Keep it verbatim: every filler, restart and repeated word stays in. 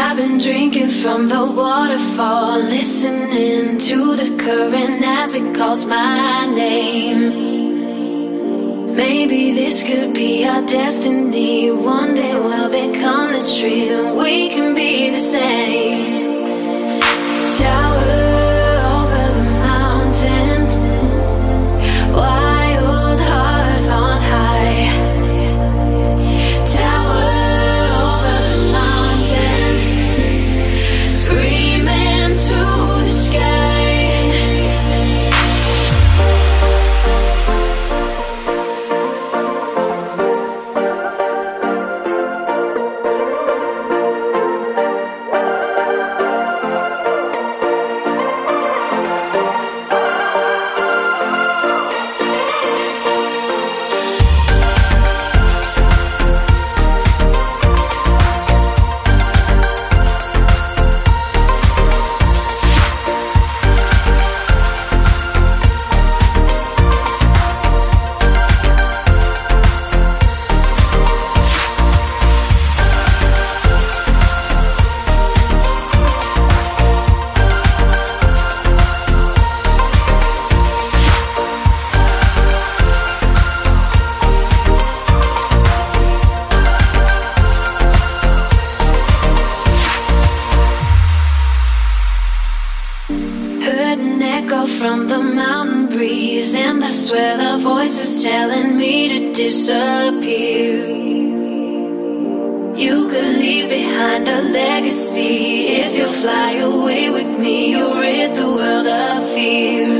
I've been drinking from the waterfall, listening to the current as it calls my name. Maybe this could be our destiny. One day we'll become the trees and we can be the same. Tower over the mountain, wild hearts on high. Tower over the mountain, screaming to the sky. From the mountain breeze, and I swear the voice is telling me to disappear. You could leave behind a legacy. If you fly away with me, you'll rid the world of fear.